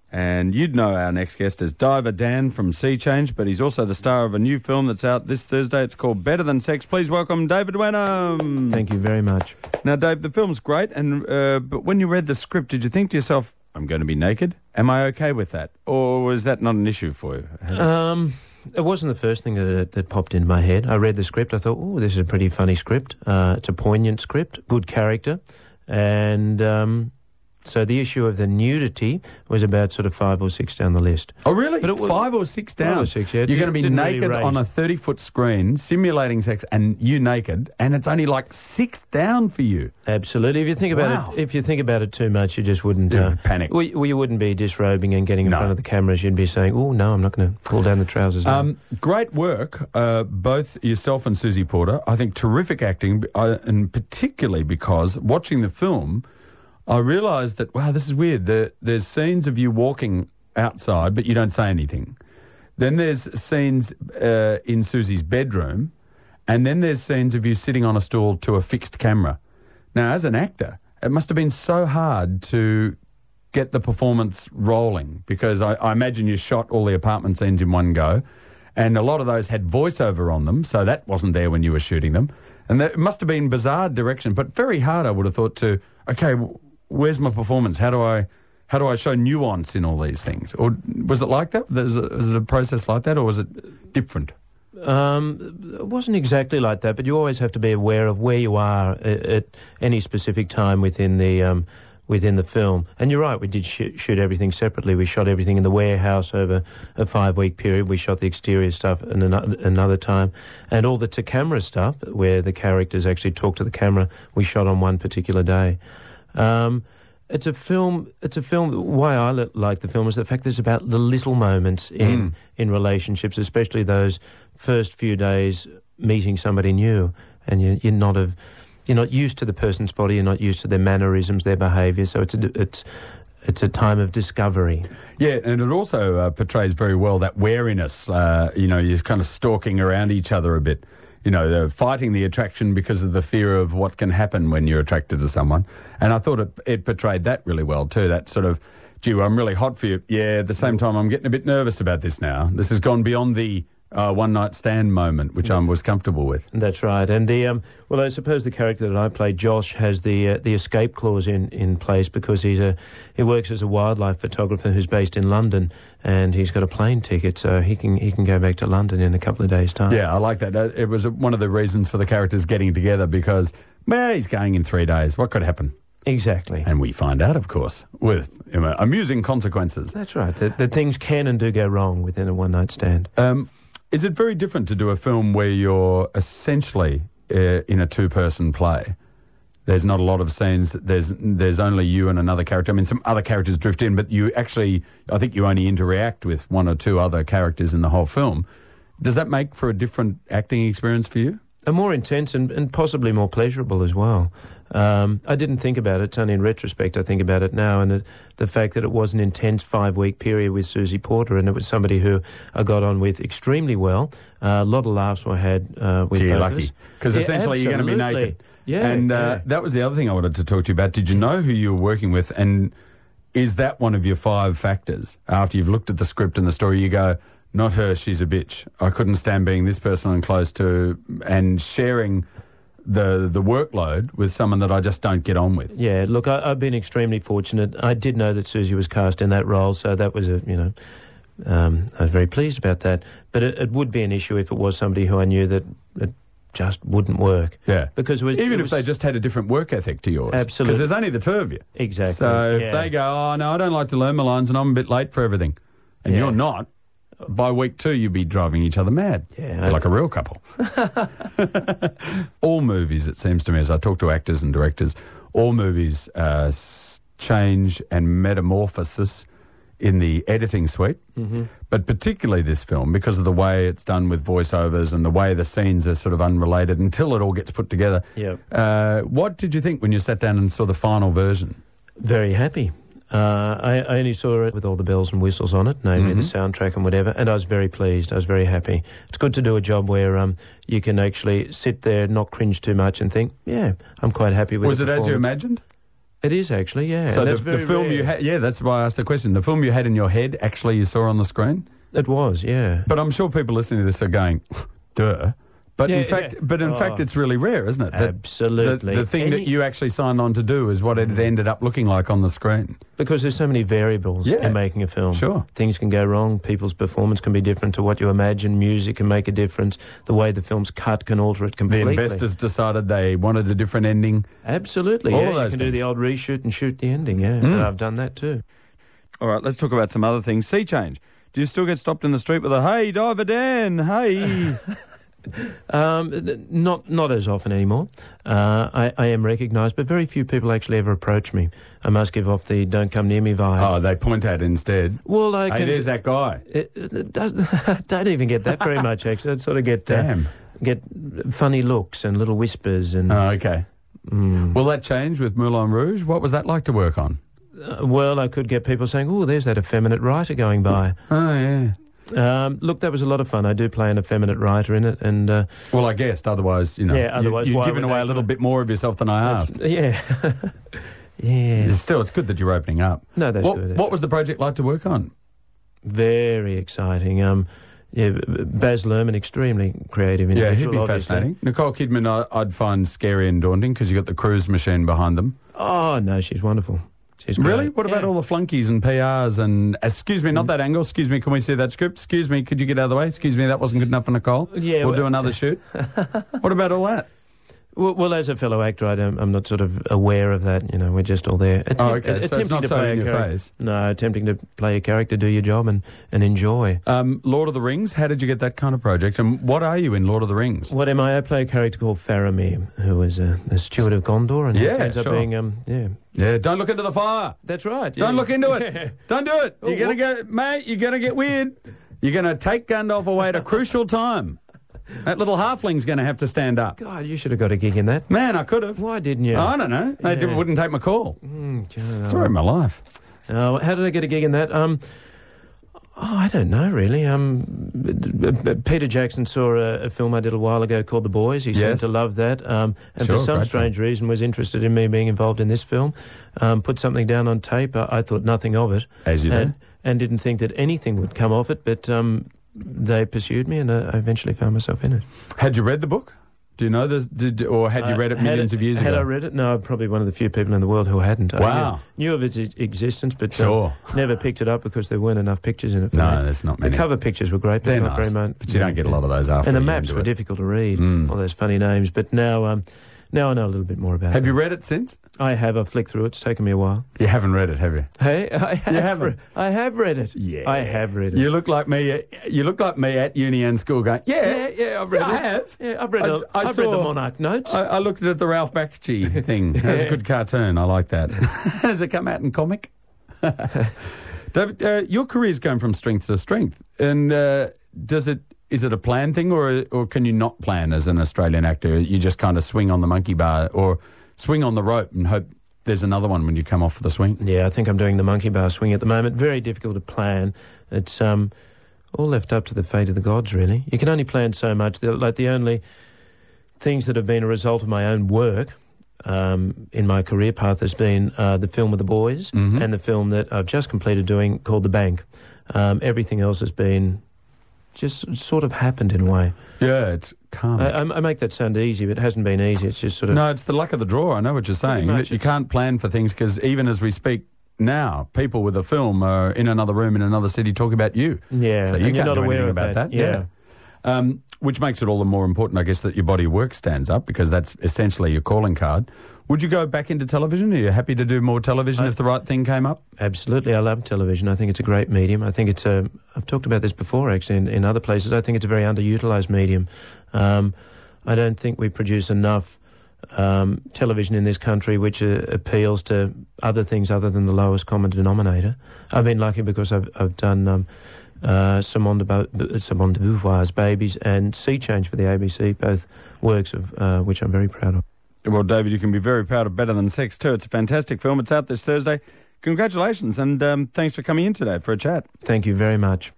And you'd know our next guest as Diver Dan from Sea Change, but he's also the star of a new film that's out this Thursday. It's called Better Than Sex. Please welcome David Wenham. Thank you very much. Now, Dave, the film's great, and but when you read the script, did you think to yourself, I'm going to be naked? Am I okay with that? Or was that not an issue for you? It wasn't the first thing that popped into my head. I read the script. I thought, oh, this is a pretty funny script. It's a poignant script, good character. And so the issue of the nudity was about sort of 5 or 6 down the list. Oh, really? But it was 5 or 6 down? 5 or 6, yeah. You're going to be naked really on a 30-foot screen, simulating sex, and you naked, and it's only like 6 down for you. Absolutely. If you think about it too much, you just wouldn't panic. Well, you wouldn't be disrobing and getting in front of the cameras. You'd be saying, "Oh no, I'm not going to pull down the trousers." Great work, both yourself and Susie Porter. I think terrific acting, and particularly because watching the film, I realised that, wow, this is weird. There's scenes of you walking outside, but you don't say anything. Then there's scenes in Susie's bedroom, and then there's scenes of you sitting on a stool to a fixed camera. Now, as an actor, it must have been so hard to get the performance rolling, because I imagine you shot all the apartment scenes in one go, and a lot of those had voiceover on them, so that wasn't there when you were shooting them. And it must have been bizarre direction, but very hard, I would have thought, to, okay, where's my performance? How do I show nuance in all these things? Or was it like that? Was it a process like that, or was it different? It wasn't exactly like that, but you always have to be aware of where you are at any specific time within the film. And you're right, we did shoot everything separately. We shot everything in the warehouse over a 5-week period. We shot the exterior stuff in another time. And all the to-camera stuff, where the characters actually talk to the camera, we shot on one particular day. It's a film. Why I like the film is the fact that it's about the little moments in relationships, especially those first few days meeting somebody new, and you're not used to the person's body, you're not used to their mannerisms, their behaviour. So it's a time of discovery. Yeah, and it also portrays very well that wariness. You're kind of stalking around each other a bit. Fighting the attraction because of the fear of what can happen when you're attracted to someone. And I thought it portrayed that really well too, that sort of, gee, I'm really hot for you. Yeah, at the same time, I'm getting a bit nervous about this now. This has gone beyond the one-night stand moment, which I was comfortable with. That's right. And I suppose the character that I played, Josh, has the escape clause in place because he works as a wildlife photographer who's based in London, and he's got a plane ticket, so he can go back to London in a couple of days' time. Yeah, I like that. It was one of the reasons for the characters getting together because, he's going in 3 days. What could happen? Exactly. And we find out, of course, with amusing consequences. That's right. That things can and do go wrong within a one-night stand. Is it very different to do a film where you're essentially in a two-person play? There's not a lot of scenes. There's only you and another character. I mean, some other characters drift in, but you actually, I think you only interact with 1 or 2 other characters in the whole film. Does that make for a different acting experience for you? A more intense and possibly more pleasurable as well. I didn't think about it. It's only in retrospect I think about it now, and the fact that it was an intense 5-week period with Susie Porter, and it was somebody who I got on with extremely well. A lot of laughs were had with both lucky. us. Because essentially you're going to be naked. Yeah, and that was the other thing I wanted to talk to you about. Did you know who you were working with, and is that one of your 5 factors? After you've looked at the script and the story, you go, not her, she's a bitch. I couldn't stand being this person and close to, and sharing the workload with someone that I just don't get on with. Yeah, look, I've been extremely fortunate. I did know that Susie was cast in that role, so that was I was very pleased about that. But it would be an issue if it was somebody who I knew that it just wouldn't work. Yeah. Because if they just had a different work ethic to yours. Absolutely. Because there's only the 2 of you. Exactly. So if they go, oh, no, I don't like to learn my lines and I'm a bit late for everything, and you're not, by week 2 you'd be driving each other mad. Yeah. Like a real couple. All movies, it seems to me, as I talk to actors and directors, all movies change and metamorphosis in the editing suite, but particularly this film, because of the way it's done with voiceovers and the way the scenes are sort of unrelated until it all gets put together. Yeah. What did you think when you sat down and saw the final version? Very happy. I only saw it with all the bells and whistles on it, namely the soundtrack and whatever, and I was very pleased. I was very happy. It's good to do a job where you can actually sit there, not cringe too much, and think, yeah, I'm quite happy with it. Was it as you imagined? It is actually, yeah. So that's the very film rare. you had, yeah, that's why I asked the question. The film you had in your head, actually you saw on the screen? It was, yeah. But I'm sure people listening to this are going, duh. But Yeah, in fact, yeah. it's really rare, isn't it? That Absolutely. The thing that you actually signed on to do is what it ended up looking like on the screen. Because there's so many variables in making a film. Sure. Things can go wrong. People's performance can be different to what you imagine. Music can make a difference. The way the film's cut can alter it The completely. investors decided they wanted a different ending. Absolutely. All yeah. of those You can do things. the old reshoot and shoot the ending, yeah. And I've done that too. All right, let's talk about some other things. Sea change. Do you still get stopped in the street with a, hey, Diver Dan, hey? Not as often anymore. I am recognised, but very few people actually ever approach me. I must give off the "don't come near me" vibe. Oh, they point at instead. Well, I Hey, can. there's that guy. It does, don't even get that very much. Actually, I sort of get get funny looks and little whispers and. Oh, okay. Will that change with Moulin Rouge? What was that like to work on? Well, I could get people saying, "Oh, there's that effeminate writer going by." Oh, yeah. Look, that was a lot of fun. I do play an effeminate writer in it, and Well, I guessed. Otherwise, otherwise, you've why given would away they- a little bit more of yourself than I asked. yeah, yes. Still, it's good that you're opening up. No, that's good. What was the project like to work on? Very exciting. Baz Luhrmann, extremely creative individual. Yeah, he'd be obviously. fascinating. Nicole Kidman, I'd find scary and daunting because you got the cruise machine behind them. Oh no, she's wonderful. She's great. Really? What about all the flunkies and PRs and... Excuse me, not that angle. Excuse me, can we see that script? Excuse me, could you get out of the way? Excuse me, that wasn't good enough for Nicole. Yeah, We'll well- do another shoot. What about all that? Well, as a fellow actor, I'm not sort of aware of that. You know, we're just all there. Oh, okay. So it's not so in your face. No, attempting to play a character, do your job, and enjoy. Lord of the Rings, how did you get that kind of project? And what are you in Lord of the Rings? What am I? I play a character called Faramir, who is the steward of Gondor, and he Yeah, ends up sure. being Yeah, don't look into the fire. That's right. Don't yeah. look into it. Yeah. Don't do it. You're going to go, mate, you're going to get weird. You're going to take Gandalf away at a crucial time. That little halfling's going to have to stand up. God, you should have got a gig in that. Man, I could have. Why didn't you? I don't know. They Yeah. wouldn't take my call. God, Story of my life. How did I get a gig in that? I don't know really. Peter Jackson saw a film I did a while ago called The Boys. He seemed Yes. to love that, and Sure, for some great strange reason was interested in me being involved in this film. Put something down on tape. I thought nothing of it, As you do. and didn't think that anything would come of it. But they pursued me, and I eventually found myself in it. Had you read the book? Do you know this? Or had you read it millions of years ago? Had I read it? No, I'm probably one of the few people in the world who hadn't. Wow. I knew of its existence, but Sure. never picked it up because there weren't enough pictures in it for No, me. there's not many. The cover pictures were great, but They're not nice, very much. but you don't get a lot of those after And the you maps do were it. difficult to read, Mm. all those funny names. But now I know a little bit more about it. Have you read it since? I have. I've flicked through it. It's taken me a while. You haven't read it, have you? Hey, I have. haven't? I have read it. Yeah. I have read it. You look like me. You look like me at uni and school going, yeah, I've read it. I have. Yeah, I've read it. I've read the Monarch Notes. I looked at the Ralph Bakshi thing. That's a good cartoon. I like that. Has it come out in comic? David, your career's going from strength to strength. And is it a planned thing or can you not plan as an Australian actor? You just kind of swing on the monkey bar or swing on the rope and hope there's another one when you come off the swing? Yeah, I think I'm doing the monkey bar swing at the moment. Very difficult to plan. It's all left up to the fate of the gods, really. You can only plan so much. The only things that have been a result of my own work in my career path has been the film with the boys and the film that I've just completed doing called The Bank. Everything else has been just sort of happened in a way. Yeah, it's calm. I make that sound easy, but it hasn't been easy. It's just sort of... No, it's the luck of the draw. I know what you're saying. much, That you can't plan for things because even as we speak now, people with a film are in another room in another city talking about you. Yeah, so you and you're can't not do aware anything of about that. Yeah. Which makes it all the more important, I guess, that your body of work stands up because that's essentially your calling card. Would you go back into television? Are you happy to do more television if the right thing came up? Absolutely. I love television. I think it's a great medium. I think it's I've talked about this before, actually, in other places. I think it's a very underutilised medium. I don't think we produce enough television in this country which appeals to other things other than the lowest common denominator. I've been lucky because I've done Simone de Beauvoir's Babies and Sea Change for the ABC, both works of which I'm very proud of. Well, David, you can be very proud of Better Than Sex too. It's a fantastic film. It's out this Thursday. Congratulations and thanks for coming in today for a chat. Thank you very much.